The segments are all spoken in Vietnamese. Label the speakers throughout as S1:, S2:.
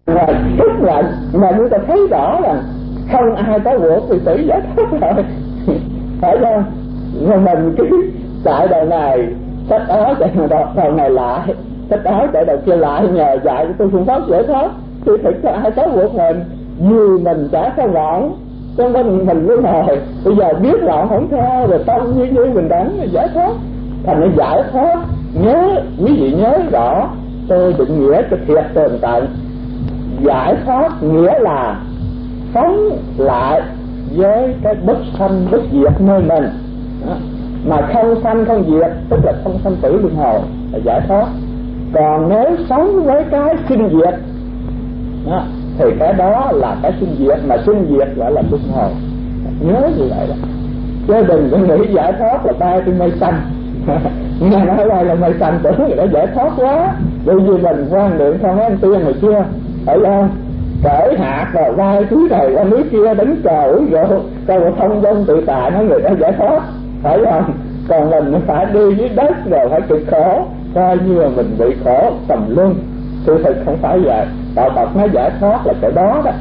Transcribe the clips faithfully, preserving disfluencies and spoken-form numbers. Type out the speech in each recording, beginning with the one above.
S1: Và tức là mà chúng ta thấy rõ là không ai có buộc thì tự giải thoát rồi, phải không? Nhưng mình cứ chạy đầu này sách áo chạy đầu này lại, sách áo chạy đầu kia lại, nhờ dạy cho tôi phương pháp giải thoát. Thì thực ra ai có buộc mình, vì mình chả có gọn cho nên mình luôn hồi bây giờ biết gọn không theo rồi tâm như như mình đánh giải thoát. Thành nó giải thoát, nhớ quý vị nhớ rõ, tôi định nghĩa cho thiệt tường tận. Giải thoát nghĩa là sống lại với cái bất sanh bất diệt nơi mình, mà không sanh không diệt tức là không sanh tử luân hồi là giải thoát. Còn nếu sống với cái sinh diệt đó, thì cái đó là cái sinh diệt, mà sinh diệt gọi là luân hồi. Nhớ như vậy đó, chứ đừng có nghĩ giải thoát là bay trên mây xanh. Nghe nói đây là mây xanh tưởng người đã giải thoát quá, bởi vì mình quan niệm không ăn tiên hồi xưa, phải không? Cởi hạt rồi vai túi này qua núi kia đánh cờ uống rượu, coi một thông dong tự tại nói người đã giải thoát, phải không? Còn mình phải đi dưới đất rồi phải cực khổ, coi như là mình bị khổ tầm luân. Sự thật không phải vậy. Đạo Phật nói giải thoát là cái đó đó.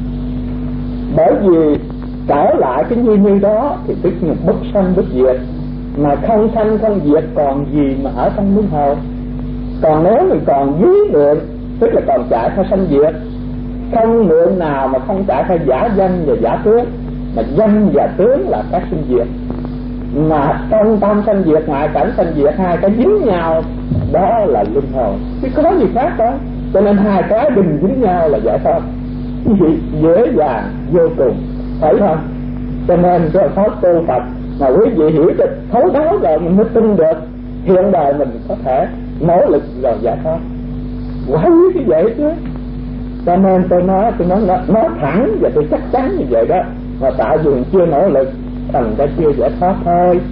S1: Bởi vì trở lại cái như như đó thì tức là bất sanh bất diệt, mà không sanh không diệt còn gì mà ở trong luân hồi. Còn nếu mình còn dưới niệm tức là còn chạy theo sanh diệt. Không niệm nào mà không chạy theo giả danh và giả tướng, mà danh và tướng là các sinh diệt. Mà trong tâm sanh diệt, ngoại cảnh sanh diệt, hai cái dính nhau đó là luân hồi, chứ có gì khác đó. Cho nên hai cái đừng dính nhau là giải thoát, dễ dàng vô cùng, phải không? Cho nên cái pháp tu Phật mà quý vị hiểu được thấu đáo rồi mình mới tin được hiện đời mình có thể nỗ lực rồi giải thoát. Quá quý cái vậy chứ. Cho nên tôi nói tôi nói, nói thẳng và tôi chắc chắn như vậy đó. Mà tại vì mình chưa nỗ lực thành ra chưa giải thoát thôi.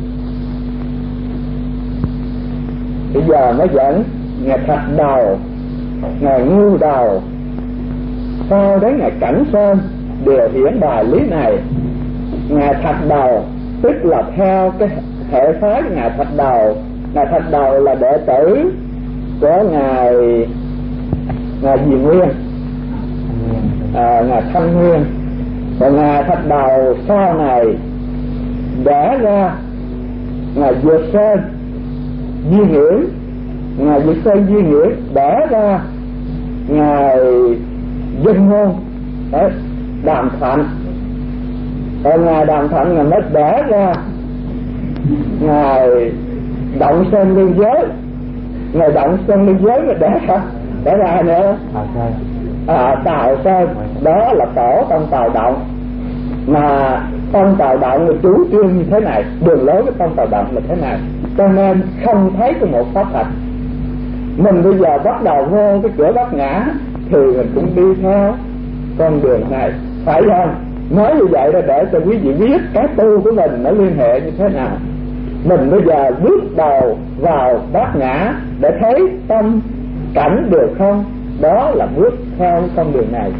S1: Bây giờ nó dẫn Ngài Thạch Đầu, Ngài Ngưu Đầu, sau đến Ngài Cảnh Sơn đều hiển bài lý này. Ngài Thạch Đầu tức là theo cái hệ phái của Ngài Thạch Đầu. Ngài Thạch Đầu là đệ tử của Ngài Ngài Gì Nguyên, à, Ngài Thanh Nguyên. Và Ngài Thạch Đầu sau này đẻ ra Ngài Dược Sơn Di Nghiễn. Ngài Dược Sơn Di Nghiễn đẻ ra Ngài Dân Ngôn đấy, Đàm Thạnh. Còn Ngài Đàm Thạnh là nó đẻ ra Ngài Động Sơn Liên Giới. Ngài Động Sơn Liên Giới mà đẻ ra đẻ ra nữa à, Tào Sơn. Đó là tổ trong Tào Động. Mà trong Tào Động là chủ trương như thế này, đường lối của trong Tào Động là thế này, cho nên không thấy có một pháp thật. Mình bây giờ bắt đầu vô cái cửa Bát Nhã thì mình cũng đi theo con đường này, phải không? Nói như vậy là để cho quý vị biết cái tu của mình nó liên hệ như thế nào. Mình bây giờ bước đầu vào Bát Nhã để thấy tâm cảnh được không, đó là bước theo con đường này.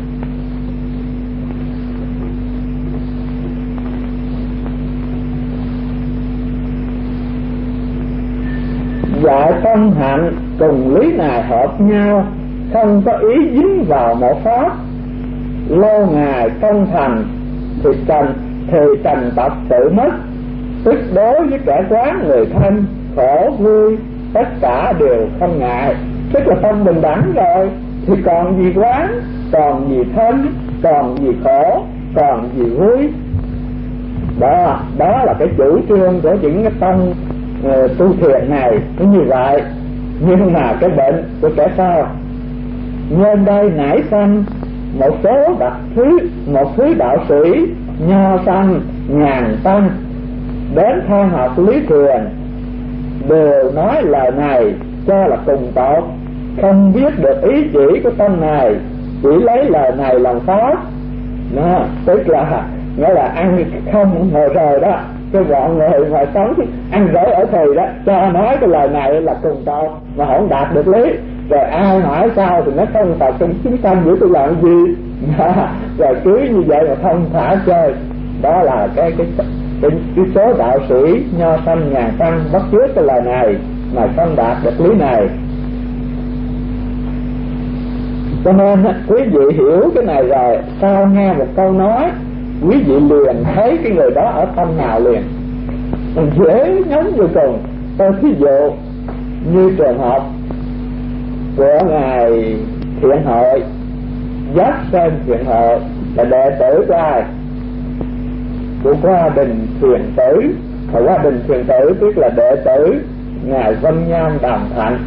S1: Dạy tâm hạnh cùng lý này hợp nhau, không có ý dính vào một pháp. Lâu ngày công thành thì trần thì trần tập tự mất, tức đối với kẻ quán người thân khổ vui tất cả đều không ngại. Tức là tâm bình đẳng rồi thì còn gì quán, còn gì thân, còn gì khổ, còn gì vui. Đó, đó là cái chủ trương của những cái tông uh, tu thiền này nó như vậy. Nhưng mà cái bệnh của kẻ sao nhân đây nảy sanh một số đặc thứ, một thứ đạo sĩ nho sanh nhàn tăng đến theo học lý thiền, đều nói lời này cho là cùng tột, không biết được ý chỉ của tâm này, chỉ lấy lời này làm pháp. Đó, tức là nghĩa là ăn không ngồi rời đó, cái bọn người ngoài sống ăn rỗi ở thầy đó cho nói cái lời này là cùng tột mà không đạt được lý, rồi ai hỏi sao thì nó không phải trong chúng sanh giữa tôi làm gì. Rồi cứ như vậy mà không thả chơi. Đó là cái cái cái, cái số đạo sĩ nho sanh nhàn tăng bắt chước cái lời này mà không đạt được lý này. Cho nên quý vị hiểu cái này rồi, sau nghe một câu nói quý vị liền thấy cái người đó ở tâm nào liền, mình dễ nhớ vô cùng. Tôi thí dụ như trường hợp của ngài Thiện Hội, Giác Sơn Thiện Hội là đệ tử của ai? Của Hoa Đình Thiền Tử. Và Hoa Đình Thiền Tử tức là đệ tử ngài Văn Nham Đàm Thạnh,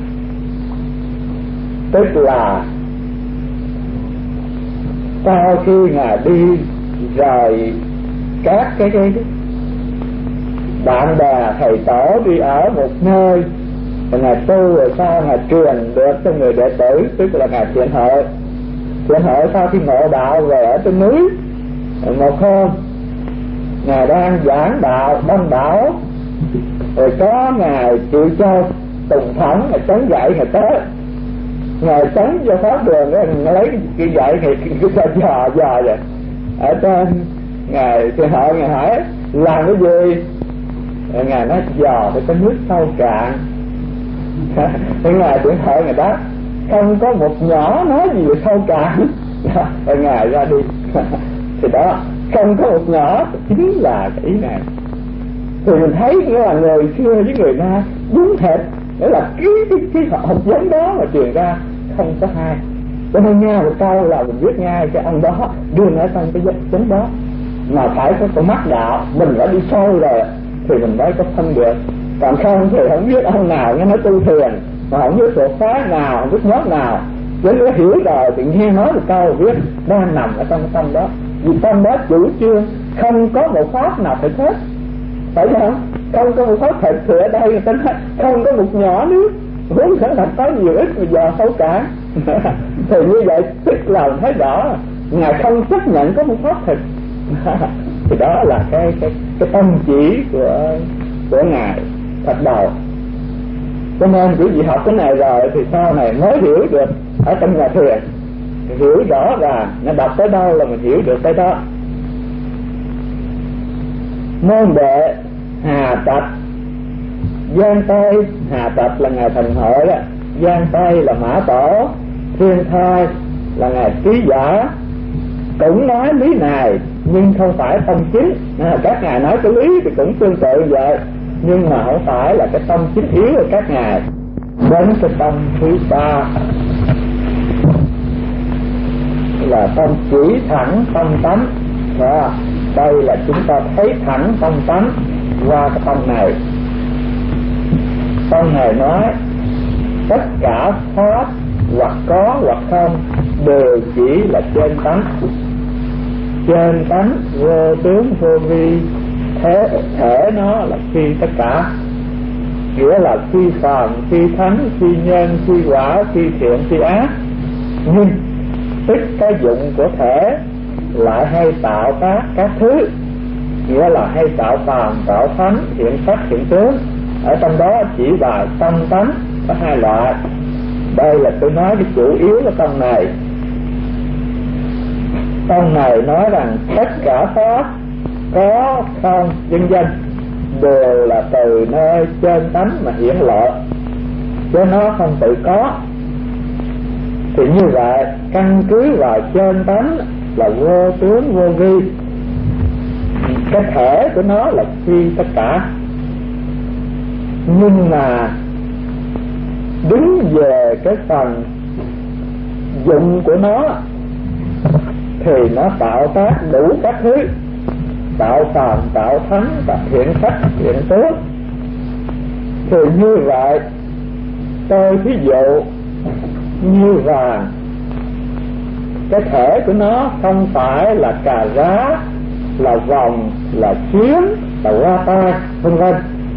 S1: tức là sau khi ngài đi rồi các cái cái bạn bè thầy tổ đi ở một nơi, rồi ngài tu rồi sau ngài truyền được cho người đệ tử, tức là ngài Thiện Hội. Thiện Hội sau khi ngộ đạo về ở trên núi, một hôm ngài đang giảng đạo đông đảo, rồi có ngài Triệu Châu Tùng Thẳng ngài chống gậy ngài tới, ngài chống cho pháp đường đó, ngài lấy cái gậy ngài cứ cho dò dò vậy. Ở trên ngài Thiện Hội ngài hỏi làm cái gì? Ngài nói dò phải có nước sâu cạn. Cái ngài Thiện Hội ngài đáp không có một nhỏ nói gì về sâu cạn. Rồi ngài ra đi. Thì đó, không có một nhỏ chính là cái ý này. Thì mình thấy nghĩa là người xưa với người na đúng thật, nghĩa là cái cái cái học giống đó mà truyền ra không có hai. Cho nên nghe một câu là mình biết ngay cái ông đó đương ở trong cái giống đó, mà phải có con mắt đạo, mình đã đi sâu rồi thì mình mới có phân được. Còn không thì không biết ông nào nghe nói tu thiền mà không biết thuộc phái nào, không biết nhóm nào, nếu nó hiểu rồi thì nghe nói một câu biết đang nằm ở trong cái tâm đó. Vì tâm đó chủ trương không có một pháp nào phải hết, phải không? Không có một pháp thật thì ở đây người ta nói không có một nhỏ nước, muốn khẳng định có nhiều ít mà giờ sâu cả. Thì như vậy tức là mình thấy rõ ngài không chấp nhận có một pháp thật. Thì đó là cái cái cái tâm chỉ của của ngài thật đầu. Cho nên quý vị học cái này rồi thì sau này mới hiểu được ở trong nhà thiền, hiểu rõ ràng, nó đọc tới đâu là mình hiểu được tới đó. Môn đệ Hà Trạch Giang Tây, Hà Trạch là ngài Thành Hội đó, Giang Tây là Mã Tổ, Thiên Thai là ngài Trí Giả cũng nói lý này nhưng không phải tâm chính. À, các ngài nói cái lý thì cũng tương tự vậy, nhưng mà không phải là cái tâm chính yếu của các ngài. Đến cái tâm thứ ba là tâm chỉ thẳng tâm tánh. Đó, đây là chúng ta thấy thẳng tâm tánh qua cái tâm này. Tâm này nói tất cả pháp hoặc có hoặc không đều chỉ là trên tánh. Trên tánh vô tướng vô vi, thế thể nó là phi tất cả, nghĩa là phi phàm, phi thánh, phi nhân, phi quả, phi thiện, phi ác. Nhưng tức cái dụng của thể lại hay tạo tác các thứ, nghĩa là hay tạo phàm, tạo thánh, hiện sắc, hiện tướng. Ở trong đó chỉ là tâm tánh có hai loại. Đây là tôi nói cái chủ yếu của tâm này. Tâm này nói rằng tất cả pháp có không vân vân đều là từ nơi trên tánh mà hiển lộ, chứ nó không tự có. Thì như vậy căn cứ vào trên tánh là vô tướng vô vi, cái thể của nó là phi tất cả. Nhưng mà đứng về cái phần dụng của nó thì nó tạo tác đủ các thứ, tạo phàm, tạo thánh, tạo hiện sắc, hiện tướng. Thì như vậy tôi ví dụ như vàng, cái thể của nó không phải là cà rá, là vòng, là chuyến, là hoa tai, vân vân.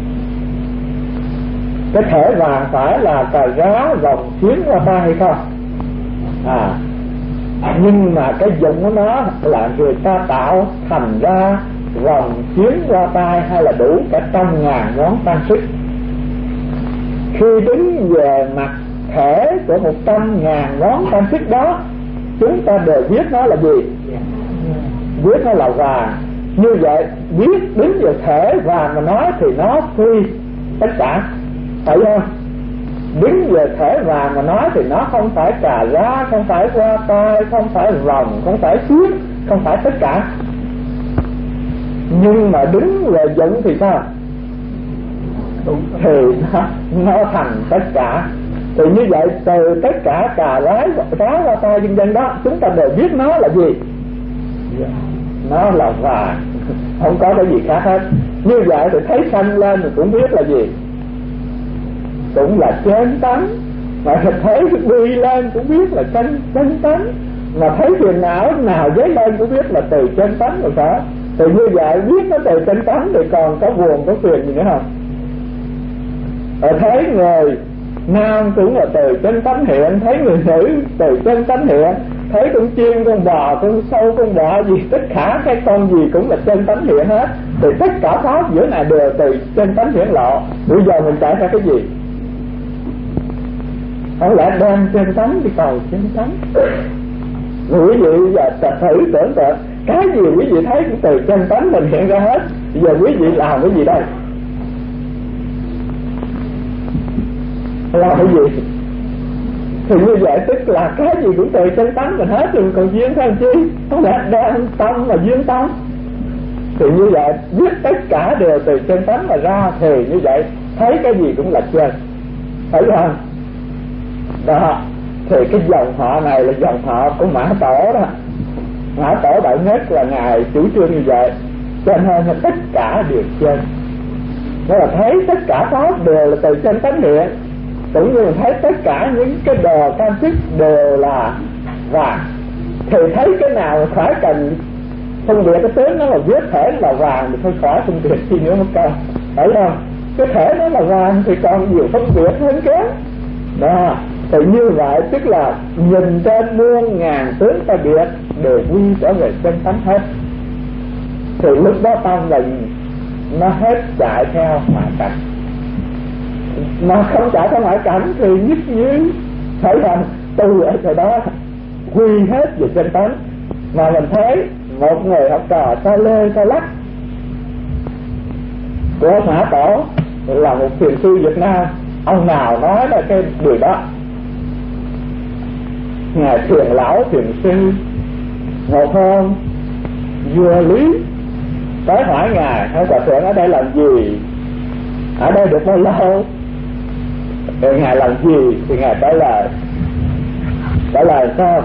S1: Cái thể vàng phải là cà rá, vòng, chuyến, hoa tai hay không? À, nhưng mà cái dụng của nó là người ta tạo thành ra vòng, chuyến, hoa tai hay là đủ cả trăm ngàn ngón trang sức. Khi đứng về mặt thể của một trăm ngàn ngón trang sức đó, chúng ta đều biết nó là gì? Biết nó là vàng. Như vậy biết đứng về thể vàng mà nói thì nó phi tất cả, phải không? đứng về thể vàng mà nói thì nó không phải cà rá, không phải hoa tai, không phải rồng, không phải xiếc, không phải tất cả. Nhưng mà đứng về giận thì sao? Thì nó, nó thành tất cả. Thì như vậy từ tất cả cà rái, cá, hoa tai vân vân đó, chúng ta đều biết nó là gì? Nó là vàng, không có cái gì khác hết. Như vậy thì thấy sanh lên thì cũng biết là gì? Cũng là chơn tánh. Mà thấy bi lên cũng biết là chân chân tánh. Mà thấy phiền não nào dấy lên cũng biết là từ chân tánh rồi phải. Thì như vậy biết nó từ chân tánh thì còn có buồn có phiền gì nữa không? Ở thấy người nam cũng là từ chân tánh hiện, thấy người nữ từ chân tánh hiện, thấy con chim, con bò, con sâu, con bọ gì, tất cả cái con gì cũng là chân tánh hiện hết. Thì tất cả pháp giữa này đều từ chân tánh hiện lộ. Bây giờ mình chạy ra cái gì? Không lẽ đem chân tánh đi cầu chân tánh? Quý vị giờ thử tưởng tượng cái gì quý vị thấy cũng từ chân tánh mình hiện ra hết. Bây giờ quý vị làm cái gì đây? Làm cái gì? Thì như vậy tức là cái gì cũng từ chân tánh mình hết, rồi còn duyên thêm chi? Không lẽ đem tâm mà duyên tâm? Thì như vậy biết tất cả đều từ chân tánh mà ra, thì như vậy thấy cái gì cũng là chân, thấy không? Đó, thì cái dòng họ này là dòng họ của Mã Tổ đó. Mã Tổ Đại Nhất là ngài chủ trương như vậy, cho nên là tất cả đều chân. Đó là thấy tất cả pháp đều là từ chân tánh hiện, cũng như thấy tất cả những cái đồ trang sức đều là vàng. Thì thấy cái nào khỏi cần phân biệt cái tướng nó là viết thể là vàng thì thôi khỏi phân biệt chi nữa một câu, phải không? Cái thể nó là vàng thì còn nhiều phân biệt hơn kém. Đó, thì như vậy tức là nhìn trên muôn ngàn tướng ta biệt đều quy trở về chân tánh hết. Thì lúc đó tâm mình nó hết chạy theo ngoại cảnh. Mà không chạy theo ngoại cảnh thì nhất như thấy rằng từ ở chỗ đó quy hết về chân tánh. Mà mình thấy một người học trò ta lê ta lắc của Mã Tổ là một thiền sư Việt Nam, ông nào nói là cái điều đó? Ngài Thiền Lão Thiền Sư. Một hôm vua Lý tới hỏi ngài: ông Hòa Thượng ở đây làm gì, ở đây được bao lâu? Rồi ngài làm gì? Thì ngài trả lời trả lời sao?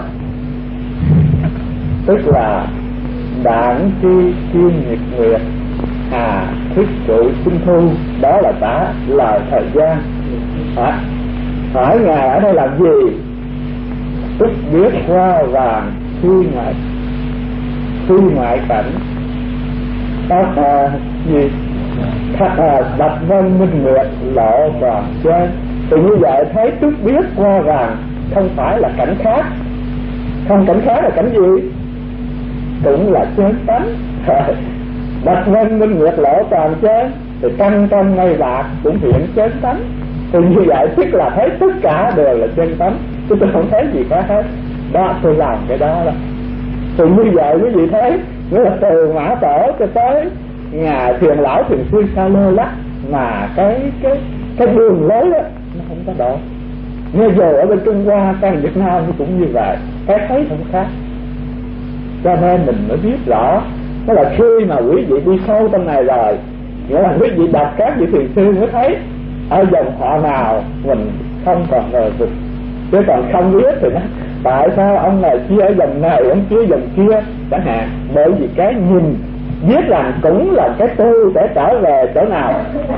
S1: Tức là đảng chi kim nhật nguyệt, hà thức trụ sinh thu. Đó là cả lời thời gian. Hả? Hỏi ngài ở đây làm gì? Tức biết hoa vàng khi ngoại khi ngoại cảnh các à, gì các à, bạch vân minh nguyệt lộ toàn chơi. Thì như vậy thấy tức biết hoa vàng không phải là cảnh khác. Không, cảnh khác là cảnh gì? Cũng là chân tánh. Bạch vân minh nguyệt lộ toàn chơi thì căn trong ngay bạc cũng hiện chân tánh. Thì như vậy tức là thấy tất cả đều là chân tánh, chứ tôi không thấy gì khác hết. Đó, tôi làm cái đó đó. Thì như vậy quý vị thấy, nghĩa là từ Mã Tổ cho tới ngài Thiền Lão Thiền Sư Sa Lô Lắc, mà cái cái cái đường lối đó nó không có độ. Như giờ ở bên Trung Hoa, sang Việt Nam cũng như vậy, cái thấy không khác. Cho nên mình mới biết rõ, đó là khi mà quý vị đi sâu trong này rồi, nghĩa là quý vị đọc các vị thiền sư mới thấy ở dòng họ nào mình không còn ngờ vực. Chứ còn không biết thì nó tại sao ông này chia ở dòng này, ông chia dòng kia chẳng hạn. Bởi vì cái nhìn biết rằng cũng là cái tôi sẽ trở về chỗ nào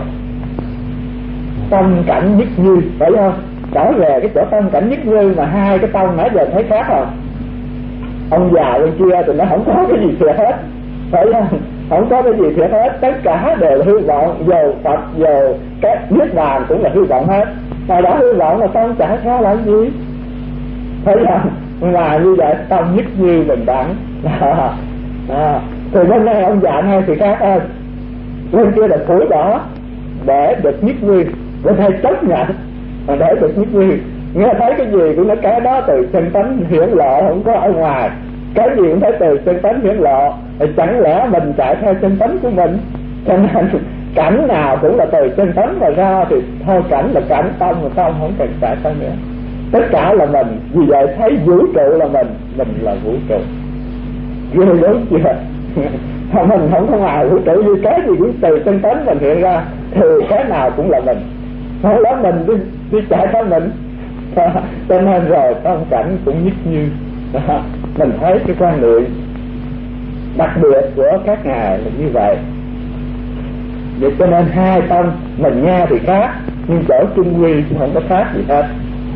S1: tâm cảnh nhất như, phải không? Trở về cái chỗ tâm cảnh nhất như mà hai cái tông nãy giờ thấy khác không? Ông già bên kia thì nó không có cái gì thiệt hết, phải không? Không có cái gì thiệt hết, tất cả đều là hư vọng. Dầu Phật, dầu cái niết bàn cũng là hư vọng hết. Mà đã hư vọng mà tâm trả theo là gì? Thấy không? Mà như vậy tâm nhất như bình đẳng. À, à. Thì bên đây ông già này thì khác hơn. Bên kia là phủi bỏ để được nhất như, bên đây chấp nhận mà để được nhất như. Nghe thấy cái gì cũng nói cái đó từ chân tánh hiển lộ, không có ở ngoài. Cái gì cũng thấy từ chân tánh hiển lộ. Thì chẳng lẽ mình chạy theo chân tánh của mình? Cho nên cảnh nào cũng là từ chân tánh mà ra, thì thôi cảnh là cảnh, tâm mà tâm không cần phải sao nữa. Tất cả là mình, vì vậy thấy vũ trụ là mình, mình là vũ trụ. Ghê đúng chưa? Mình không có ngoài vũ trụ, như cái gì cũng từ chân tánh mình hiện ra, thì cái nào cũng là mình. Không lẽ mình đi, đi chạy theo mình. Cho nên rồi phong cảnh cũng nhất như. Mình thấy cái quan niệm đặc biệt của các ngài là như vậy. Vậy cho nên hai tâm mình nghe thì khác, nhưng chỗ chung quy cũng không có khác gì hết.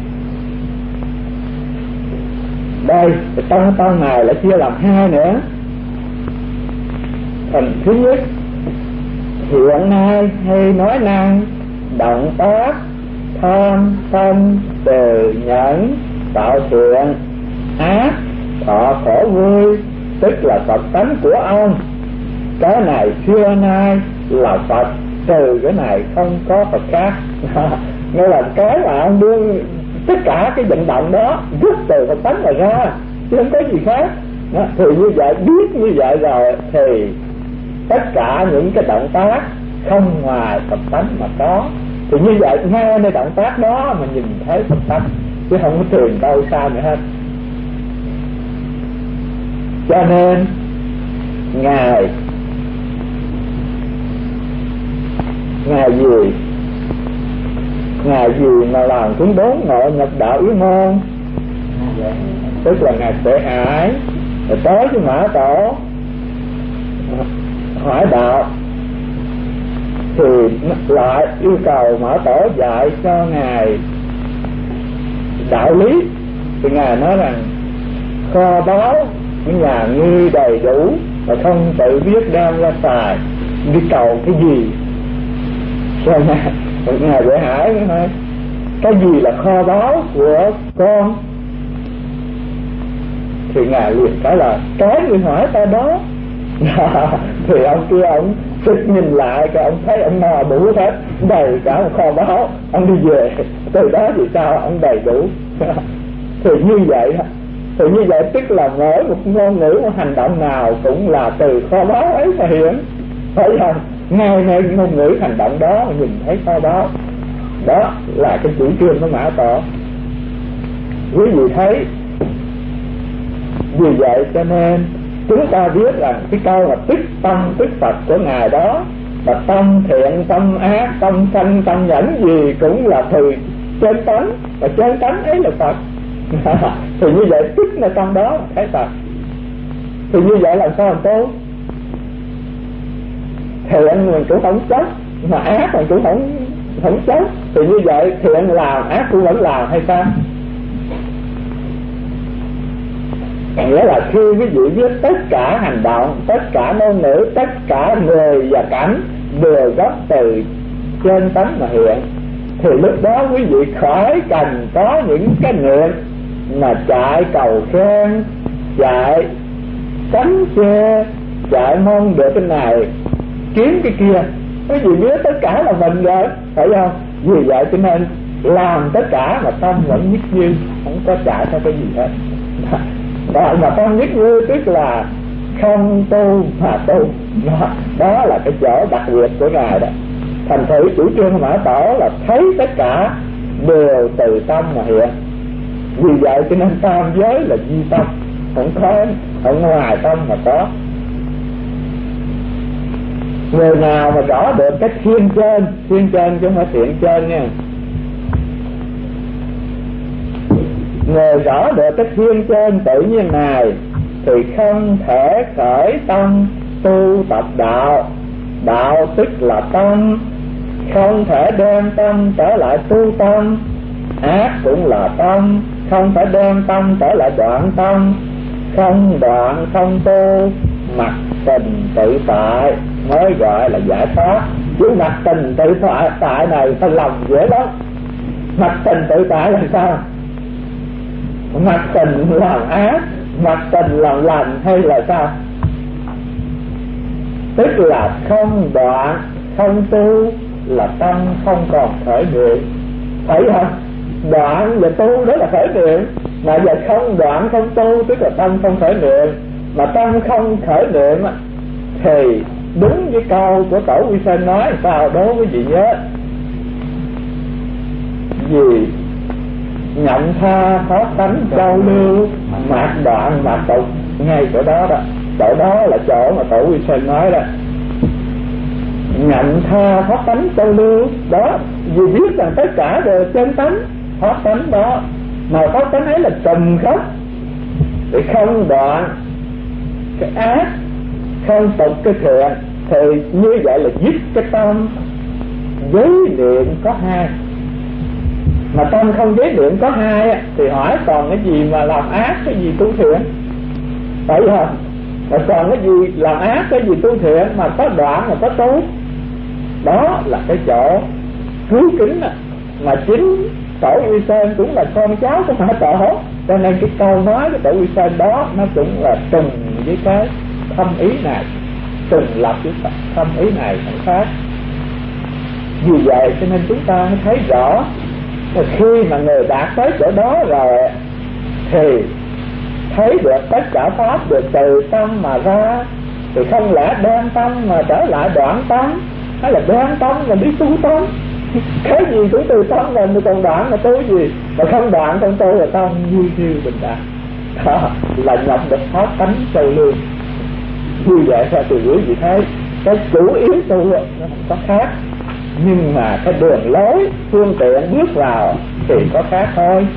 S1: Đây trong tâm này lại chia làm hai nữa. Phần thứ nhất, hiện nay hay nói năng, động tác, tham sân từ nhẫn, tạo thiện ác, thọ khổ vui, tức là Phật tánh của ông. Cái này xưa nay là Phật, trừ cái này không có Phật khác. Nghĩa là cái mà ông đương tất cả cái vận động đó rút từ Phật tánh mà ra, chứ không có gì khác. Đó, thì như vậy, biết như vậy rồi thì tất cả những cái động tác không ngoài Phật tánh mà có. Thì như vậy ngay nơi động tác đó mà nhìn thấy Phật tánh, chứ không có tìm đâu xa nữa hết. Cho nên ngài ngài gì ngài gì mà làm chúng đốn ngộ nhập đạo yếu môn, tức là ngài Tuệ Hải rồi tới với Mã Tổ hỏi đạo, thì lại yêu cầu Mã Tổ dạy cho ngài đạo lý. Thì ngài nói rằng kho báu những nhà ngươi đầy đủ mà không tự biết đem ra xài, đi cầu cái gì? Rồi ngài, ngài Tuệ Hải nói cái gì là kho báu của con? Thì ngài liền trả lời cái người hỏi ta đó. Thì ông kia ông trực nhìn lại, cái ông thấy ông no đủ hết, đầy cả một kho báu, ông đi về. Từ đó thì sao ông đầy đủ. Thì như vậy thì như vậy tức là mỗi một ngôn ngữ, một hành động nào cũng là từ kho báu ấy mà hiện. Phải không? Ngay ngay ngôn ngữ hành động đó mà nhìn thấy kho báu. Đó là cái chủ trương của Mã Tổ. Quý vị thấy, vì vậy cho nên chúng ta biết rằng cái câu là tức tâm tức Phật của ngài đó là tâm thiện, tâm ác, tâm sanh, tâm nhẫn gì cũng là từ trên tánh, và trên tánh ấy là Phật. Thì như vậy tức là trong đó là thấy Phật. Thì như vậy làm sao làm tốt? Thiện mình cũng không chấp, mà ác mình cũng không không chấp. Thì như vậy thiện làm, ác cũng vẫn làm hay sao? Nghĩa là khi quý vị biết tất cả hành động, tất cả ngôn ngữ, tất cả người và cảnh đều gốc từ trên tánh mà hiện, thì lúc đó quý vị khỏi cần có những cái niệm mà chạy cầu khen, chạy tránh chê, chạy mong được cái này kiếm cái kia. Quý vị biết tất cả là mình rồi, phải không? Vì vậy cho nên làm tất cả mà tâm vẫn nhất như, không có chạy theo cái gì hết. Đó, mà tâm nhất như tức là không tu mà tu. Đó, đó là cái chỗ đặc biệt của ngài đó. Thành thử chủ trương của Mã Tổ là thấy tất cả đều từ tâm mà hiện. Vì vậy cho nên tam giới là duy tâm, không có ở ngoài tâm mà có. Người nào mà rõ được cái thiên trên, thiên trên chứ không phải thiện trên nha, người rõ được cái thiên trên tự nhiên này thì không thể khởi tâm tu tập đạo. Đạo tức là tâm, không thể đem tâm trở lại tu tâm. Ác cũng là tâm, không thể đem tâm trở lại đoạn tâm. Không đoạn không tu, mặc tình tự tại mới gọi là giải thoát. Chứ mặc tình tự tại, tại này ta lòng dễ lắm. Mặc tình tự tại là sao? Mặc tình làm ác, mặc tình làm lành hay là sao? Tức là không đoạn không tu là tâm không còn khởi niệm, phải không? Đoạn và tu đó là khởi niệm, mà giờ không đoạn không tu tức là tâm không khởi niệm. Mà tâm không khởi niệm thì đúng với câu của Tổ Quy Sơn nói sao đố quý vị nhớ. Vì nhận tha khó tánh châu lưu, mạt đoạn mạt tục. Ngay chỗ đó đó, chỗ đó là chỗ mà Tổ Quy Sơn nói đó. Nhận tha khó tánh châu lưu đó, vì biết rằng tất cả đều trên tánh khó tánh đó, mà khó tánh ấy là trùm khắp thì không đoạn cái ác, không tục cái thiện, thì như vậy là dứt cái tâm giới niệm có hai. Mà tâm không giới niệm có hai thì hỏi còn cái gì mà làm ác, cái gì tu thiện, phải không? Mà còn cái gì làm ác, cái gì tu thiện, mà có đoạn mà có tu, đó là cái chỗ cứu kính đó. Mà chính Tổ Uy Sơn cũng là con cháu của Mã Tổ, cho nên cái câu nói của Tổ Uy Sơn đó nó cũng là trùng với cái thâm ý này, trùng lập với thâm ý này không khác. Vì vậy cho nên chúng ta mới thấy rõ là khi mà người đạt tới chỗ đó rồi thì thấy được tất cả pháp được từ tâm mà ra, thì không lẽ đoan tâm mà trở lại đoạn tâm, hay là đoan tâm mà đi tu tâm? Cái gì cũng từ tâm rồi, mà còn đoạn là tu gì? Mà không đoạn không tu là tâm như thiêu bình đẳng. Đó là nhập được pháp tánh sâu lương. Như vậy ra từ quý vị thấy cái chủ yếu tu nó không có khác, nhưng mà cái đường lối phương tiện bước vào thì có khác thôi.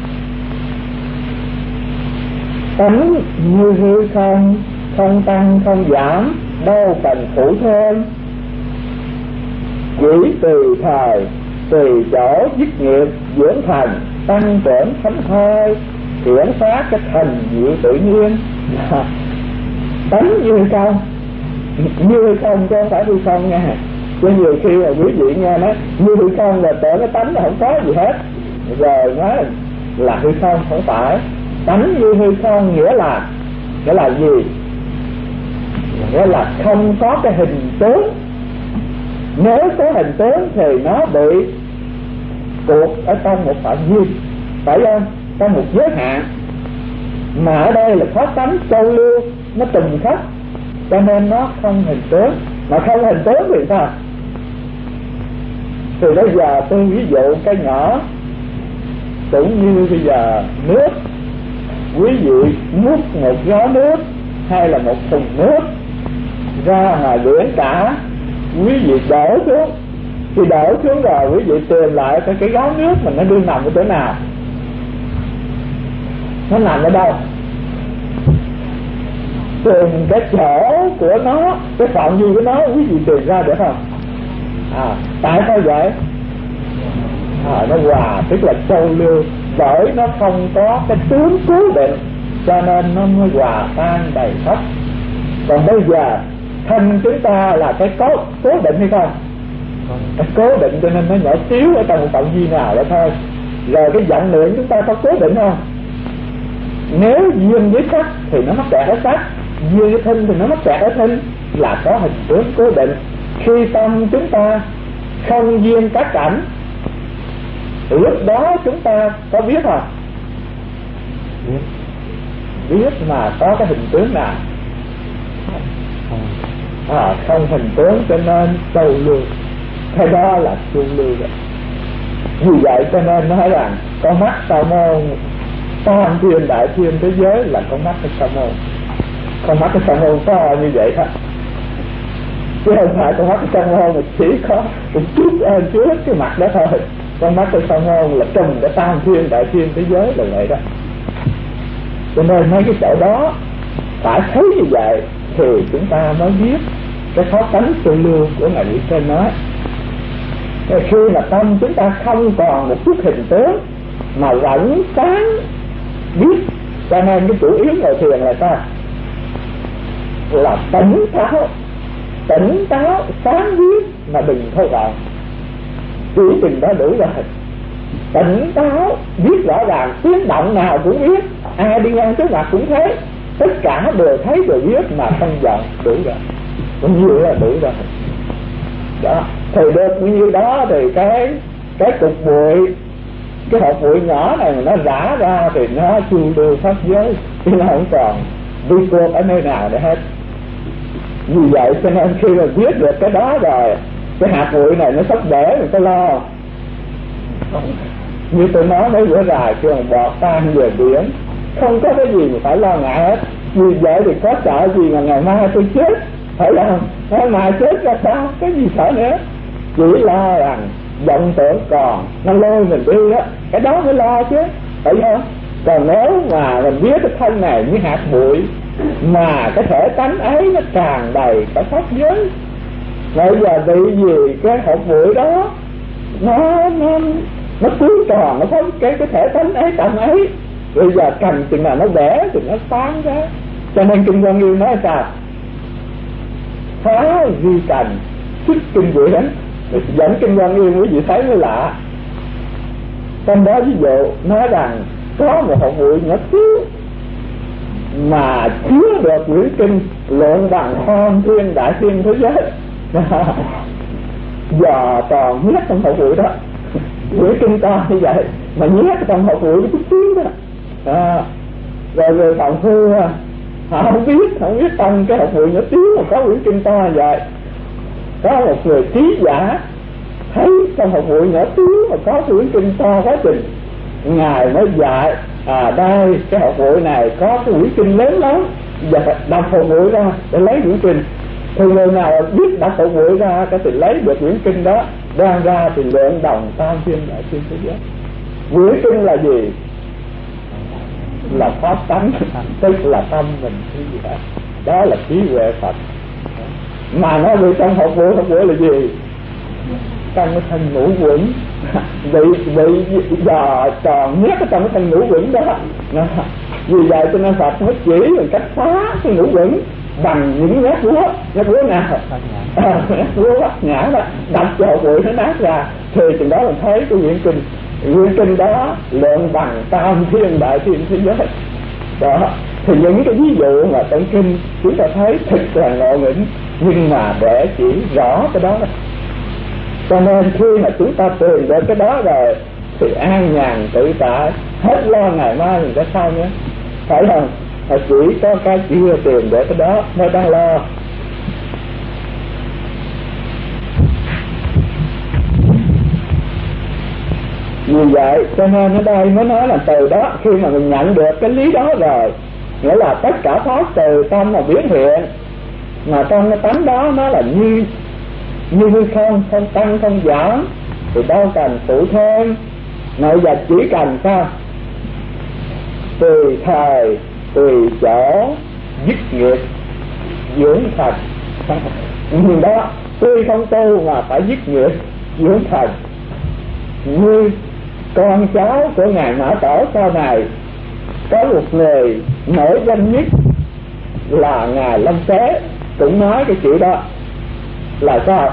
S1: Tánh như hư không, không tăng không giảm, đâu cần phụ thêm. Chỉ tùy thời, tùy chỗ dứt nghiệp dưỡng thành, tăng trưởng thánh thơi, chuyển phát cái thành diệu tự nhiên. Tánh như không, như không chứ không phải hư không nha. Chứ nhiều khi là quý vị nghe nói như hư không là tưởng cái tánh là không có gì hết, rồi nói là, là hư không, không phải. Tánh như hư không nghĩa là nghĩa là gì? Nghĩa là không có cái hình tướng. Nếu có hình tướng thì nó bị buộc ở trong một phạm vi, phải không? Trong một giới hạn. Mà ở đây là có tánh sâu lưu, nó trùng khắp, cho nên nó không hình tướng. Mà không hình tướng thì sao? Thì bây giờ tôi ví dụ cái nhỏ cũng như bây giờ nước, quý vị múc một gáo nước hay là một thùng nước ra ngoài biển cả, quý vị đổ xuống, thì đổ xuống rồi quý vị tìm lại cái, cái gáo nước mình nó đưa nằm ở chỗ nào? Nó nằm ở đâu? Tìm cái chỗ của nó, cái phạm vi của nó quý vị tìm ra được không? À, tại sao vậy? À, nó hòa, tức là sâu lưu, bởi nó không có cái tướng cố định, cho nên nó mới hòa tan đầy khắp. Còn bây giờ thân chúng ta là cái cố, cố định hay không? Cái cố định cho nên nó nhỏ xíu ở trong một phạm vi nào đó thôi. Rồi cái vọng niệm chúng ta có cố định không? Nếu duyên với sắc thì nó mắc kẹt ở sắc, duyên với thinh thì nó mắc kẹt ở thinh, là có hình tướng cố định. Khi tâm chúng ta không duyên các cảnh, lúc đó chúng ta có biết không? Biết, biết mà có cái hình tướng nào? À, không hình tướng cho nên sâu lưu. Cái đó là siêu lưu rồi. Vì vậy cho nên nói rằng con mắt Sa môn tam thiên đại thiên thế giới là con mắt cái Sa môn. Con mắt cái Sa môn to như vậy thôi, chứ không phải con mắt cái Sa môn mà chỉ có một chút ơn trước cái mặt đó thôi. Con mắt cái Sa môn là trùm cái tam thiên đại thiên thế giới là vậy đó. Cho nên mấy cái chỗ đó phải thấy như vậy thì chúng ta mới biết cái khó tánh siêu lưu của Ngài Lý Sơn nói. Khi mà tâm chúng ta không còn một chút hình tướng mà vẫn sáng biết, cho nên cái chủ yếu ngồi thiền là sao? Là tỉnh táo, tỉnh táo sáng biết mà đừng thâu gọn. Chỉ chừng đó đủ rồi. Tỉnh táo biết rõ ràng, tiếng động nào cũng biết, ai đi ngang trước mặt cũng thấy, tất cả đều thấy đều biết mà không giận, đủ rồi. Cũng nhiều là đủ rồi. Đó, thì được như đó thì cái cái cục bụi, cái hộp bụi nhỏ này mà nó rã ra thì nó chu lưu pháp giới, thì nó không còn đi cuộc ở nơi nào để hết. Vì vậy cho nên khi mà biết được cái đó rồi, cái hạt bụi này nó sắp để mình có lo. Như tôi nói mấy bữa dài, trường bọt tan về biển, không có cái gì mà phải lo ngại hết. Vì vậy thì có sợ gì mà ngày mai tôi chết, phải không? Ngày mai chết ra sao, cái gì sợ nữa. Chỉ lo rằng vọng tưởng còn, nó lôi mình đi á, cái đó mới lo chứ, phải không? Còn nếu mà mình biết cái thân này như hạt bụi, mà cái thể tánh ấy nó tràn đầy cả pháp giới, bây giờ bị gì cái hạt bụi đó nó nó nó cứ tròn, nó có cái cái thể tánh ấy tầm ấy, bây giờ cần chừng nào nó bẻ thì nó sáng ra. Cho nên Kinh Quan Nghiêm nói sao? Phá vi trần xuất kinh điển. Dẫn Kinh Quan Nghiêm quý vị thấy mới lạ. Trong đó ví dụ nói rằng có một hạt bụi nhỏ xíu mà chứa được quyển kinh luận bằng Hoan Thiên Đại Thiên thế giới. Giờ toàn nhét trong hộp bụi đó, quyển kinh to như vậy mà nhét trong hộp bụi chút xíu đó. À, rồi người thằng Phu họ không biết, không biết trong cái hộp bụi nhỏ xíu mà có quyển kinh to như vậy. Có một người trí giả thấy trong hộp bụi nhỏ xíu mà có quyển kinh to quá trình, ngài mới dạy à đây cái hộp bụi này có cái quyển kinh lớn lắm, giờ đập hộp bụi ra để lấy quyển kinh. Thì người nào biết đập hộp bụi ra cái thì lấy được quyển kinh đó, đem ra thì lượng đồng tam thiên đại thiên thế giới. Quyển kinh là gì? Là pháp tánh, tức là tâm mình trí giả, đó là trí huệ Phật. Mà nó bị trong hộp bụi, hộp bụi là gì? Trong cái thân ngũ quẩn, bị bị dò tròn nhét ở trong cái thân ngũ quẩn đó. Vì vậy cho nên Phật mới chỉ mình cách phá cái ngũ quẩn bằng những nhát búa. Nhát búa nào? À, nhát búa bắt nhã đó, đập cho hộp bụi nó nát ra. Thì chừng đó mình thấy cái quyển kinh, quyển kinh đó lượng bằng tam thiên đại thiên thế giới đó. Thì những cái ví dụ mà trong kinh chúng ta thấy thật là ngộ nghĩnh, nhưng mà để chỉ rõ cái đó. Cho nên khi mà chúng ta tìm được cái đó rồi thì an nhàn tự tại, hết lo ngày mai mình sẽ sao nhé, phải không? Mà chỉ có cái chưa tìm được cái đó mới đang lo. Vì vậy cho nên ở đây mới nói là từ đó, khi mà mình nhận được cái lý đó rồi, nghĩa là tất cả pháp từ tâm mà biến hiện, mà trong cái tánh đó nó là như như không, không tăng không giảm, thì đâu cần phụ thêm. Nội giờ chỉ cần sao? Tùy thời tùy chỗ dứt nghiệp dưỡng thần. Nhưng đó tuy không tu mà phải dứt nghiệp dưỡng thần. Như con cháu của ngài Mã Tổ sau này có một người nổi danh nhất là ngài Lâm Tế cũng nói cái chữ đó là sao?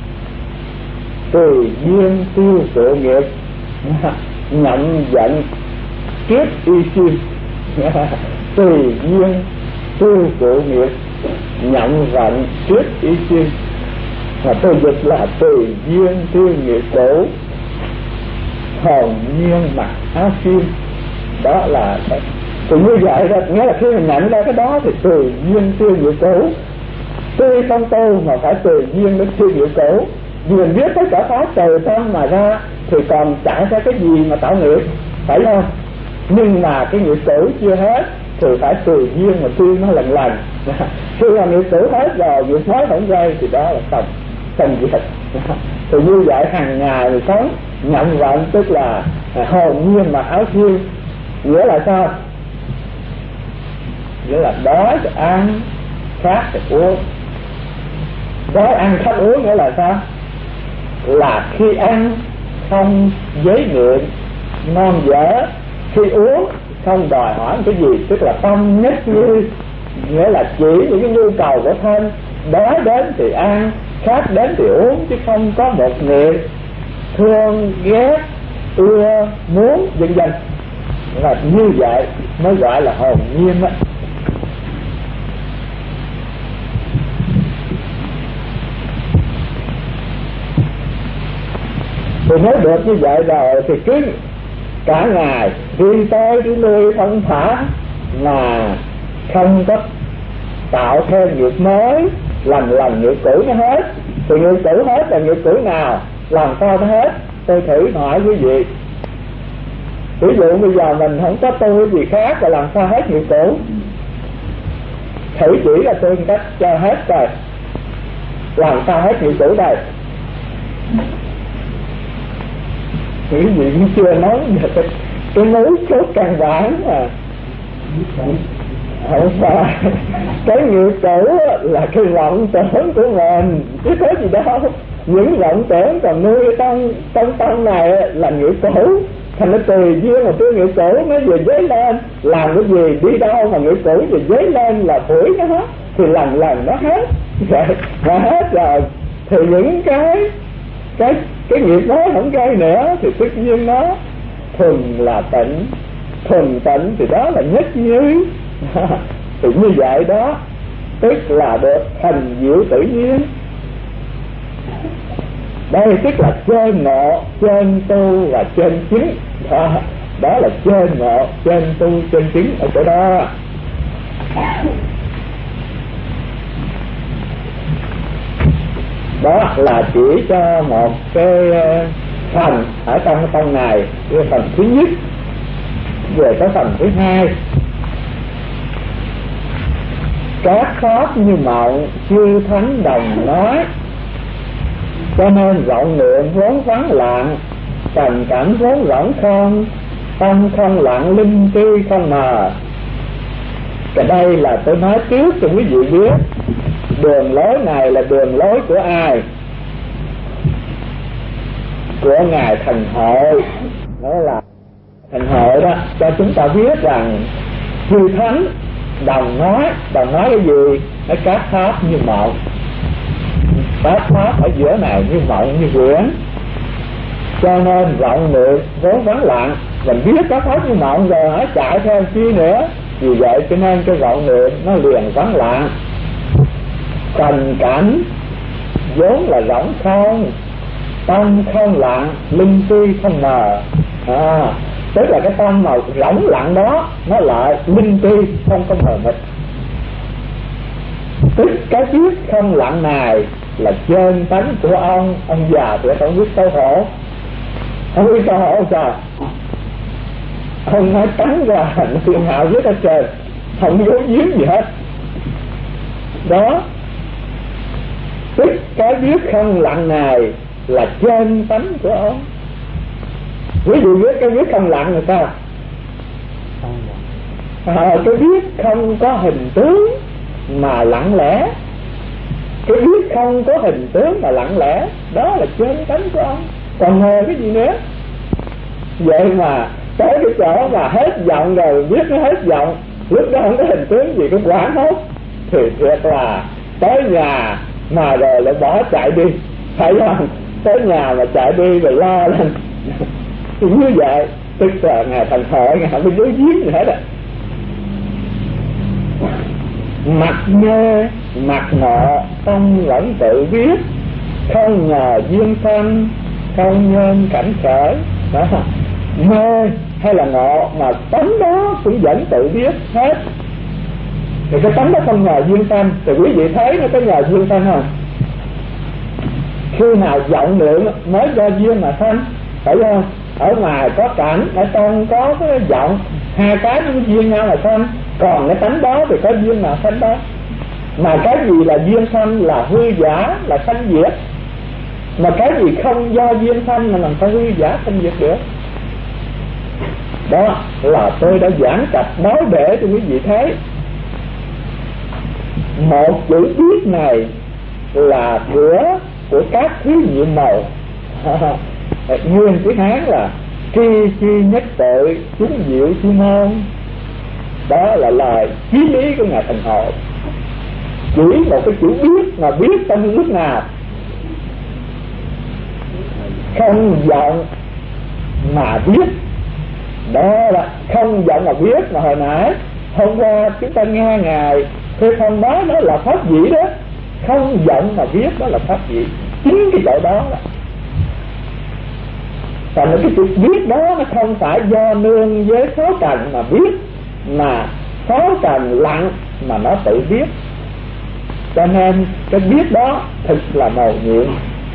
S1: Tùy duyên tiêu sự nghiệp, nhận giận kiếp y sinh. Tùy duyên tiêu sự nghiệp, nhận giận kiếp y sinh. Mà tôi dịch là tùy duyên tiêu nghiệp cũ, hồn nhiên mặc áo kim. Đó là thì như vậy đó, nghĩa là khi mình nhận ra cái đó thì tùy duyên tiêu nghiệp cũ. Tuy không tu mà phải tùy duyên đến tiêu nghiệp cũ. Vì mình biết tất cả pháp từ tâm mà ra thì còn chạy ra cái gì mà tạo nghiệp, phải không? Nhưng mà cái nghiệp cũ chưa hết thì phải tùy duyên mà tiêu nó lần lần. Khi mà nghiệp cũ hết rồi, việc mới không gây thì đó là xong, xong việc. Thì như vậy hàng ngày mình sống nhận vận, tức là hồn nhiên mà áo thiêu. Nghĩa là sao? Nghĩa là đói thì ăn, khát thì uống. Đói ăn khát uống nghĩa là sao? Là khi ăn không giới nghiện ngon dở, khi uống không đòi hỏi cái gì, tức là tâm nhất như, nghĩa là chỉ những cái nhu cầu của thân. Đói đến thì ăn, khát đến thì uống, chứ không có một nghiện thương ghét ưa muốn vân vân. Là như vậy mới gọi là hồn nhiên á. Thì nếu được như vậy rồi thì cứ cả ngày đi tới đi lui thông thả mà không có tạo thêm nghiệp mới, lần lần nghiệp cũ nó hết. Thì nghiệp cũ hết là nghiệp cũ nào, làm sao nó hết? Tôi thử hỏi quý vị, ví dụ bây giờ mình không có tu gì khác và làm sao hết nghiệp cũ? Thử chỉ là tôi cách cho hết rồi, làm sao hết nghiệp cũ đây? Quý vị cũng chưa nói về cái, cái mối chốt căn bản mà. Không phải, cái nghiệp cũ là cái vọng tưởng của mình, chứ có gì đâu. Những vọng tưởng còn nuôi trong trong tâm này là nghiệp cũ, thành nó tùy duyên mà tôi nghiệp cũ nó vừa dấy lên, làm cái gì đi đâu mà nghiệp cũ vừa dấy lên là phủi nó hết, thì lần lần nó hết rồi, mà hết rồi thì những cái cái cái nghiệp đó không gây nữa thì tất nhiên nó thuần là tịnh, thuần tịnh thì đó là nhất như. Thì như vậy đó tức là được thành diệu tự nhiên. Đây tức là trên ngộ, trên tu và trên chứng. Đó, đó là trên ngộ, trên tu, trên chứng ở chỗ đó. Đó là chỉ cho một cái phần ở trong cái phần này, cái phần thứ nhất. Về cái phần thứ hai, các pháp như mộng chư thánh đồng nói, cho nên rộng lượng vốn vắng lặng, trần cảnh vốn rỗng không, tâm không lặng, linh tri không mờ. Cái đây là tôi nói trước cho quý vị biết, đường lối này là đường lối của ai? Của ngài Thành Hội. Đó là Thành Hội đó cho chúng ta biết rằng chư thánh đồng nói, đồng nói cái gì? Cái các pháp như mộng, các pháp ở giữa này như mộng như quyển, cho nên rộng lượng vốn vắng lặng. Mình biết các pháp như mộng rồi hãy chạy theo chi nữa, vì vậy cho nên cái rộng lượng nó liền vắng lặng. Trần cảnh vốn là rỗng không, tâm không lặng, linh tri không mờ. À, tức là cái tâm mà rỗng lặng đó nó lại linh tri không có mờ mịt. Tức cái biết không lặng này là trên tánh của ông. Ông già thì không biết xấu hổ, không biết xấu hổ sao ông nói tánh ra hạnh thiên hạo với hết trời, không giấu giếm gì hết. Đó, tức cái biết không lặng này là trên tánh của ông. Ví dụ biết cái biết không lặng là sao? À, cái biết không có hình tướng mà lặng lẽ, cái biết không có hình tướng mà lặng lẽ, đó là trên tánh của ông. Còn ngờ cái gì nữa? Vậy mà tới cái chỗ mà hết giọng rồi, biết nó hết giọng, lúc đó không có hình tướng gì, cũng quán hết, thì thiệt là tới nhà mà rồi lại bỏ chạy đi, phải không? Tới nhà mà chạy đi rồi lo lên. Thì như vậy tức là ngài Thành Hội ngài không có dối giếm gì hết. Mặt mê mặt nọ không vẫn tự biết, không nhờ duyên sanh không nhân cảnh khởi. Đó, mê hay là ngộ mà tánh đó cũng vẫn tự biết hết. Thì cái tánh đó không nhờ duyên sanh, thì quý vị thấy nó có nhờ duyên sanh không? Khi nào vọng lượng mới do duyên mà sanh, phải không? Ở ngoài có cảnh, ở trong có cái vọng, hai cái nó duyên nhau là sanh. Còn cái tánh đó thì có duyên nào sanh đó. Mà cái gì là duyên sanh là hư giả, là sanh diệt. Mà cái gì không do duyên sanh mà làm sao hư giả sanh diệt được? Đó là tôi đã giảng tập nói để cho quý vị thấy. Một chữ biết này là cửa của các thứ nhiệm màu. Nguyên chữ Hán là tri chi nhất tự chúng diệu chi môn. Đó là lời chí lý của ngài Thành Hội. Chỉ một cái chữ biết mà biết trong lúc nào, không vọng mà biết. Đó là không vọng mà biết. Mà hồi nãy hôm qua chúng ta nghe ngài Thế Phong nói đó là pháp dĩ đó. Không vọng mà biết đó là pháp dĩ. Chính cái chỗ đó là và cái chữ biết đó nó không phải do nương với sáu trần mà biết, mà sáu trần lặng mà nó tự biết. Cho nên cái biết đó thật là mầu nhiệm.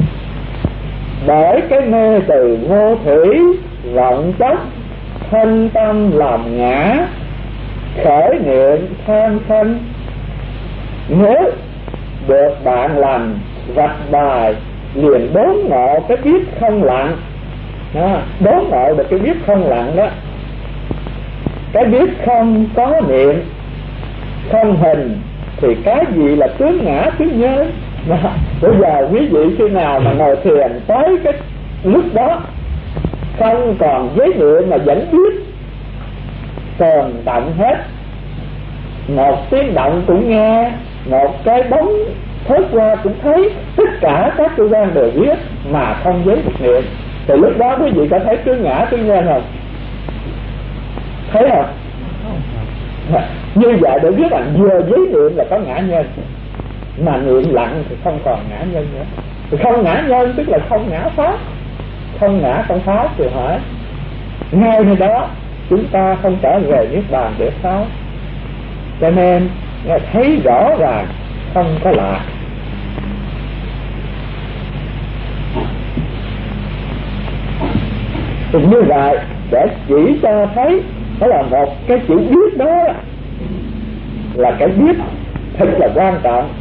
S1: Bởi cái mê từ vô thủy vọng chốc, thân tâm làm ngã, khởi niệm tham sân. Nếu được bạn lành vạch bài liền đốn ngộ cái biết không lặng đó, đốn ngộ được cái biết không lặng đó. Cái biết không có niệm, không hình thì cái gì là tướng ngã tướng nhớ. Bây giờ quý vị khi nào mà ngồi thiền tới cái lúc đó không còn giới niệm mà vẫn biết, còn động hết, một tiếng động cũng nghe, một cái bóng thoát qua cũng thấy, tất cả các cơ quan đều biết mà không giới được niệm. Thì lúc đó quý vị có thấy tướng ngã tướng nhân không? Thấy không? Như vậy để biết rằng vừa giới niệm là có ngã nhân, mà niệm lặng thì không còn ngã nhân nữa. Thì không ngã nhân tức là không ngã pháp, không ngã không pháp. Thì hỏi ngay nơi đó chúng ta không trở về niết bàn để sao? Cho nên thấy rõ ràng không có lạ. Thì như vậy để chỉ cho thấy đó là một cái chữ biết đó là cái biết thật là quan trọng.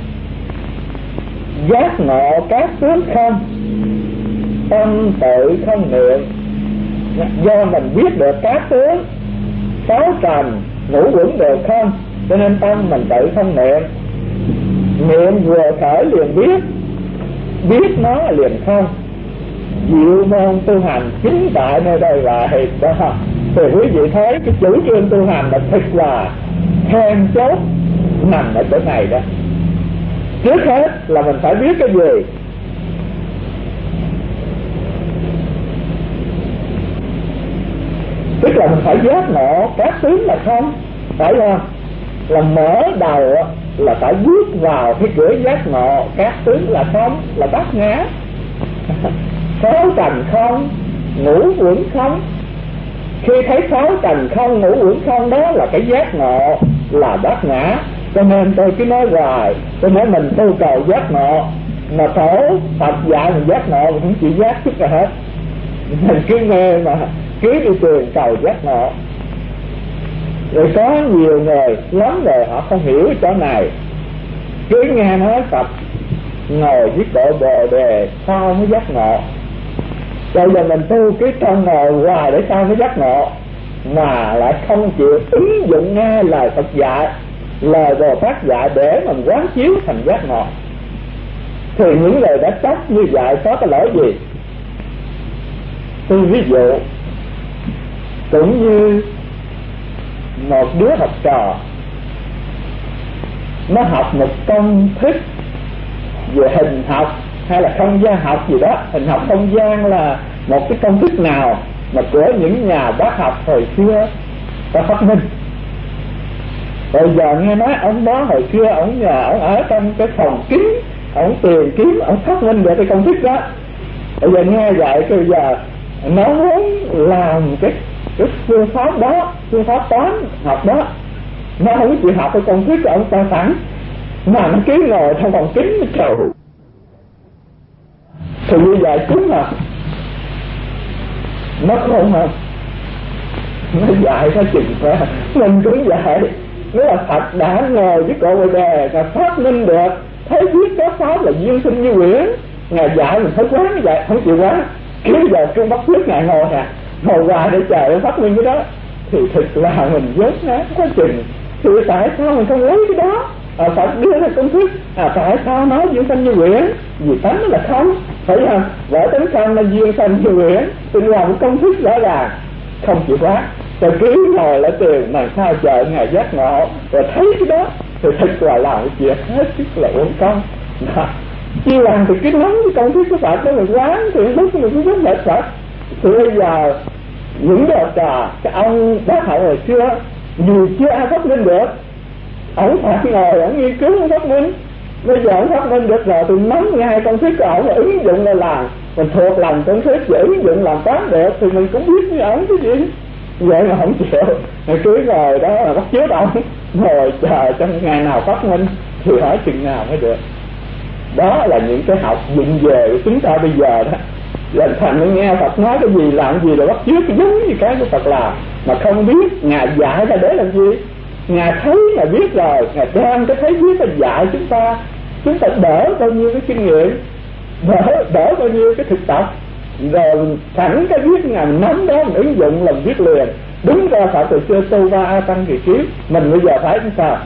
S1: Giác ngộ các tướng không, tâm tự không niệm. Do mình biết được các tướng sáu trần ngũ uẩn đều không, cho nên tâm mình tự không niệm. Niệm vừa khởi liền biết, biết nó liền không. Diệu môn tu hành chính tại nơi đây lại đó. Thì quý vị thấy cái chủ trương tu hành là thật là then chốt nằm ở chỗ này đó. Trước hết là mình phải biết cái gì? Tức là mình phải giác ngộ các tướng là không, phải không? Là mở đầu là phải bước vào cái cửa giác ngộ các tướng là không, là bát ngã. Sáu trần không, ngũ uẩn không. Khi thấy sáu trần không, ngũ uẩn không đó là cái giác ngộ, là bát ngã. Cho nên tôi cứ nói hoài, tôi nói mình tu cầu giác ngộ, mà tổ Phật dạy mình giác ngộ mình không chỉ giác chút là hết. Mình cứ nghe mà cứ đi truyền cầu giác ngộ. Rồi có nhiều người lắm rồi họ không hiểu chỗ này, cứ nghe nói Phật ngồi với cội bồ đề sao mới giác ngộ. Bây giờ mình tu cứ trong ngồi hoài để sao mới giác ngộ, mà lại không chịu ứng dụng nghe lời Phật dạy, lời Bồ Tát dạy để mình quán chiếu thành giác ngộ. Thì những người đã chấp như vậy có cái lỗi gì? Tôi ví dụ cũng như một đứa học trò nó học một công thức về hình học hay là không gian học gì đó. Hình học không gian là một cái công thức nào mà của những nhà bác học hồi xưa ta phát minh. Bây giờ nghe nói ông đó hồi xưa ông nhà ông ở trong cái phòng kín, ông tìm kiếm ông phát minh về cái công thức đó. Bây giờ nghe vậy bây giờ nó muốn làm cái cái phương pháp đó, phương pháp toán học đó, nó không chịu học cái công thức của ông ta sẵn, mà nó cứ ngồi trong phòng kín trời. Thì như vậy đúng mà nó không hả? Nó dạy ra chừng ra mình cũng dạy. Nếu là Phật đã ngồi với cội bồ đề và phát minh được thấy biết đó pháp là duyên sinh như quyển, Ngài dạy mình phải quán như vậy, không chịu quán. Cứ giờ trung bắt trước Ngài ngồi nè, ngồi hoài để chờ để phát minh cái đó, thì thực là mình vớt nát quá chừng. Thì tại sao mình không lấy cái đó? À, Phật đưa ra công thức, à tại sao nói duyên sanh như quyển? Vì tánh là không, phải không? Vợ tánh không là duyên sanh như quyển, thì làm công thức rõ ràng, không chịu quán. Rồi cứ ngồi lại tiền mà sao chờ Ngài giác ngộ, rồi thấy cái đó thì thật là làm cái chuyện hết sức là uổng công. Chi làm thì cứ nắm cái công thức của Phật đó mình quán, thì lúc mình cũng rất mệt Phật. Thì bây giờ những đồ trò cái ông bác hậu hồi xưa dù chưa ai phát minh được, ổng phải ngồi ổng nghiên cứu ổng phát minh. Bây giờ ổng phát minh được rồi thì nắm ngay công thức của ổng và ứng dụng là làm. Mình thuộc lòng công thức và ứng dụng làm toán được thì mình cũng biết như ổng cái gì. Vậy mà không chịu, rồi cứ ngồi đó là bắt chước ổng, ngồi chờ trong ngày nào phát minh thì hỏi chừng nào mới được. Đó là những cái học dụng về của chúng ta bây giờ đó. Lần thành nó nghe Phật nói cái gì làm gì là bắt chước giống như cái của Phật làm, mà không biết Ngài dạy ra để làm gì. Ngài thấy là biết rồi, Ngài đem cái thấy biết là dạy chúng ta. Chúng ta đỡ bao nhiêu cái kinh nghiệm, đỡ, đỡ bao nhiêu cái thực tập, rồi sẵn cái biết Ngài nắm đó mình ứng dụng làm biết liền. Đúng ra Phật từ xưa tu ba a tăng kỳ kiếp, mình bây giờ phải làm sao?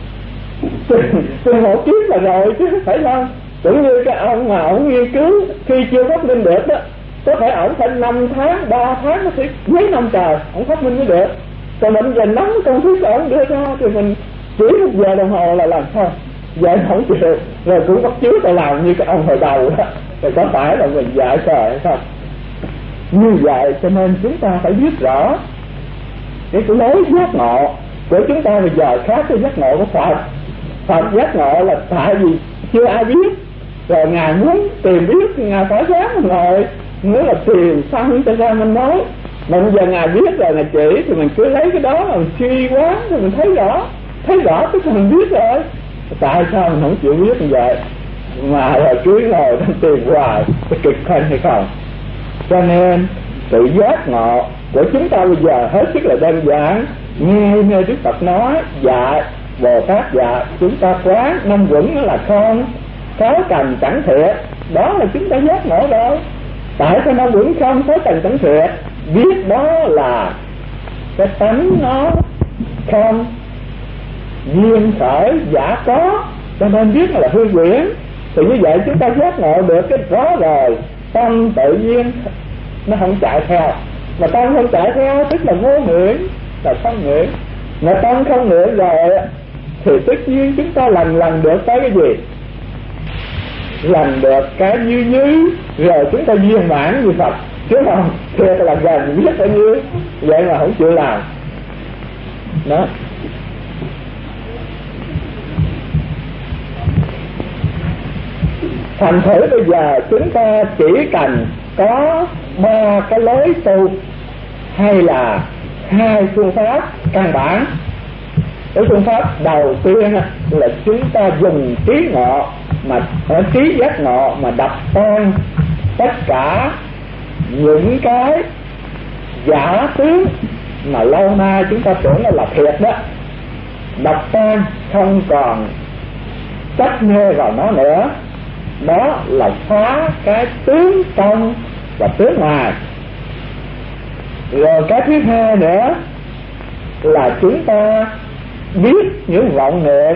S1: Từng một kiếp là rồi chứ phải không? Cũng như cái ông mà ông nghiên cứu khi chưa phát minh được đó, có thể ổng phải năm tháng, ba tháng, nó phải mấy năm trời ổng phát minh mới được. Còn mình giờ nắm công thức của ổng đưa ra thì mình chỉ một giờ đồng hồ là làm sao? Vậy không chịu, rồi cũng bắt chước là làm như cái ông hồi đầu đó. Rồi có phải là mình dạy trời hay không? Như vậy cho nên chúng ta phải biết rõ cái lối giác ngộ của chúng ta bây giờ khác với giác ngộ của Phật. Phật giác ngộ là tại vì chưa ai biết, rồi Ngài muốn tìm biết thì Ngài phải ráng ngồi, nếu là tìm xong cho ra mình nói. Mình giờ Ngài biết rồi Ngài chỉ thì mình cứ lấy cái đó mà mình suy quán thì mình thấy rõ, thấy rõ tức là mình biết rồi. Tại sao mình không chịu biết như vậy mà rồi cứ ngồi đang tìm hoài, cái cực hình hay không? Cho nên sự giác ngộ của chúng ta bây giờ hết sức là đơn giản. Nghe nghe Đức Phật nói dạy, Bồ Tát dạy chúng ta quán năm vững là không, sáu cần chẳng thiệt, đó là chúng ta giác ngộ rồi. Tại sao năm vững không, sáu cần chẳng thiệt? Biết đó là cái tánh nó không, duyên khởi giả có, cho nên biết là hư huyễn. Thì như vậy chúng ta giác ngộ được cái đó rồi, tâm tự nhiên nó không chạy theo. Mà tâm không chạy theo tức là vô nguyện, là không nguyện. Mà tâm không nguyện rồi thì tất nhiên chúng ta lần lần được tới cái gì? Lần được cái như như, rồi chúng ta viên mãn như Phật, chứ không thiệt là gần biết bao nhiêu vậy mà không chịu làm đó. Thành thử bây giờ chúng ta chỉ cần có ba cái lối tu hay là hai phương pháp căn bản. Cái phương pháp đầu tiên là chúng ta dùng trí ngộ mà ở trí giác ngộ mà đập tan tất cả những cái giả tướng mà lâu nay chúng ta tưởng là là thiệt đó, đập tan không còn chấp mê vào nó nữa. Đó là phá cái tướng trong và tướng ngoài. Rồi cái thứ hai nữa là chúng ta biết những vọng niệm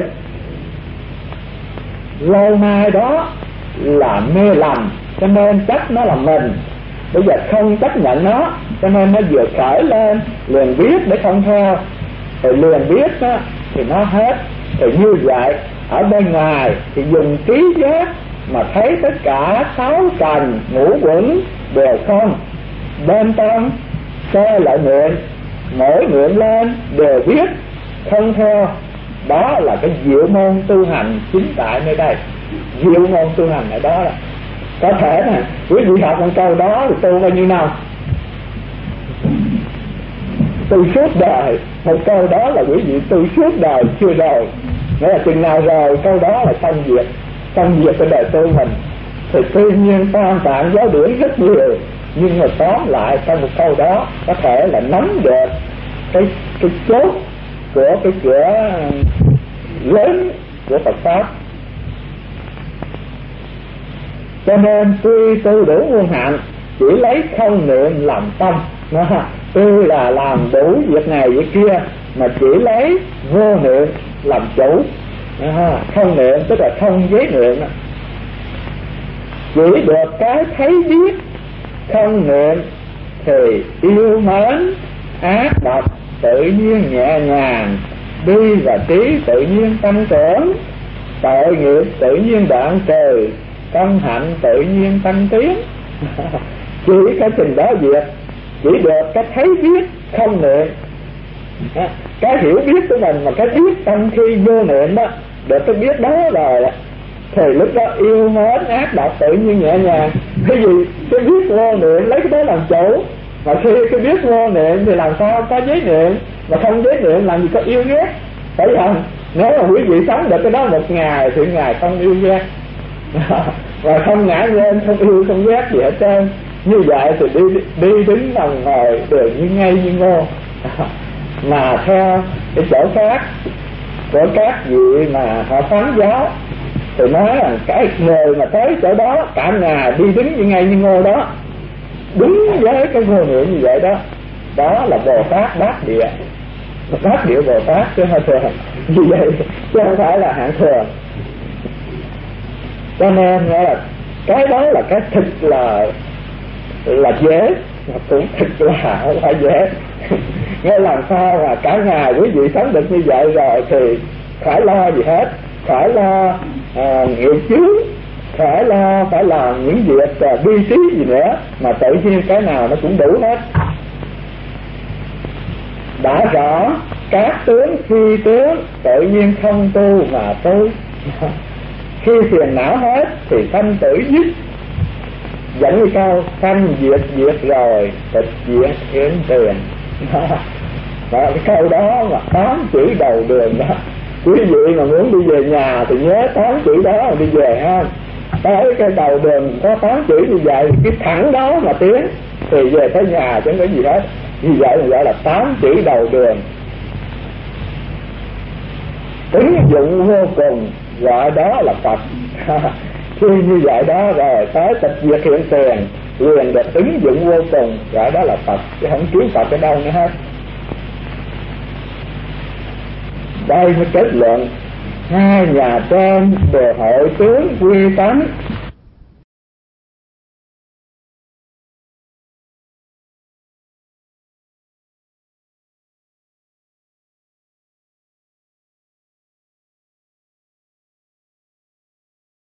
S1: lâu nay đó là mê lầm, cho nên chắc nó là mình. Bây giờ không chấp nhận nó, cho nên nó vừa khởi lên liền biết để không theo, rồi liền biết đó, thì nó hết. Thì như vậy ở bên ngoài thì dùng trí giác mà thấy tất cả sáu trần ngũ quẩn đều không. Bên trong sơ lợi nguyện, mỗi nguyện lên đều biết không theo. Đó là cái diệu môn tu hành chính tại nơi đây. Diệu môn tu hành ở đó là có thể nè, quý vị học một câu đó thì tu bao nhiêu năm? Tu suốt đời. Một câu đó là quý vị tu suốt đời chưa đời. Nghĩa là chừng nào rồi câu đó là xong việc, xong việc cái đời tu mình. Thì tuy nhiên tam tạng giáo điển rất nhiều, nhưng mà tóm lại trong một câu đó có thể là nắm được cái cái chốt của cái cửa lớn của Phật pháp. Cho nên tuy tu đủ muôn hạnh, chỉ lấy không niệm làm tâm. Tuy là làm đủ việc này việc kia mà chỉ lấy vô niệm làm chủ. Không niệm tức là không giới niệm, chỉ được cái thấy biết. Không niệm thì yêu mến ác độc tự nhiên nhẹ nhàng, đi và trí tự nhiên tăng trưởng, tội nghiệp tự nhiên đoạn trừ, công hạnh tự nhiên tăng tiến. Chỉ cái trình đó việc, chỉ được cái thấy biết không niệm. Cái hiểu biết của mình mà cái biết trong khi vô niệm đó, được cái biết đó rồi thì lúc đó yêu mến ác độc tự nhiên nhẹ nhàng. Cái gì cái biết vô niệm lấy cái đó làm chủ, mà khi cái biết vô niệm thì làm sao có giới niệm, mà không giới niệm làm gì có yêu ghét. phải không? Nếu mà quý vị sống được cái đó một ngày thì ngày không yêu ghét và không ngã lên, không yêu không ghét gì hết trơn. Như vậy thì đi đi đứng nằm ngồi đều như ngay như ngô. Mà theo cái chỗ khác của các vị mà họ phán giáo thì nói rằng cái người mà tới chỗ đó cả ngày đi đứng như ngay như ngô đó, đúng với cái ngôn ngữ như vậy đó, đó là Bồ Tát Bát Địa. Bát Địa Bồ Tát chứ không thường như vậy, chứ không phải là hạng thường. Cho nên là cái đó là cái thực là là dễ, mà cũng thực là không phải dễ. Nghe làm sao mà cả ngày quý vị sống được như vậy rồi thì khỏi lo gì hết, khỏi lo à, nghiệp chướng, khỏi lo phải làm những việc à, bi trí gì nữa, mà tự nhiên cái nào nó cũng đủ hết. Đã rõ các tướng phi tướng, tự nhiên không tu mà tu. Khi phiền não hết thì sanh tử dứt. Dẫn như câu sanh diệt diệt rồi tịch diệt hiển tiền. Đó, cái câu đó mà tám chữ đầu đường đó. Quý vị mà muốn đi về nhà thì nhớ tám chữ đó mà đi về ha. Tới cái đầu đường có tám chữ như vậy, cái thẳng đó mà tiến thì về tới nhà chẳng có gì hết. Vì vậy mà gọi là tám chữ đầu đường. Ứng dụng vô cùng gọi đó là Phật. Khi như vậy đó rồi tới tịch diệt hiện tiền liền được ứng dụng vô cùng gọi đó là Phật, chứ không kiếm Phật ở đâu nữa hết. Đây mới kết luận hai nhà trên đều hội tướng quy tánh